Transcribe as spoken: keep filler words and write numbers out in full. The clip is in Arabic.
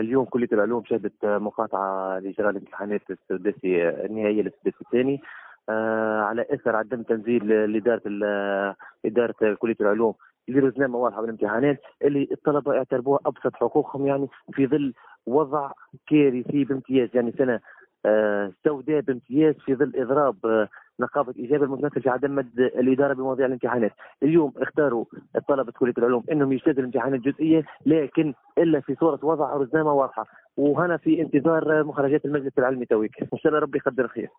اليوم كلية العلوم شهدت مقاطعة لإجراء الامتحانات السداسي النهائية للسداسي الثاني، آه، على إثر عدم تنزيل لإدارة ال- إدارة كلية العلوم يديروا زنامة واضحة بالامتحانات اللي الطلبة اعتبروها أبسط حقوقهم، يعني في ظل وضع كارثي بامتياز، يعني سنة آه، سوداء بامتياز في ظل إضراب آه، نقابة إجابة المتمثل في عدم مد الإدارة بمواضيع الامتحانات. اليوم اختاروا طلبة كلية العلوم أنهم يجتازوا الامتحانات الجزئية، لكن إلا في صورة وضع رزنامة واضحة، وهنا في انتظار مخرجات المجلس العلمي تويك، ان شاء الله ربي يقدر خير.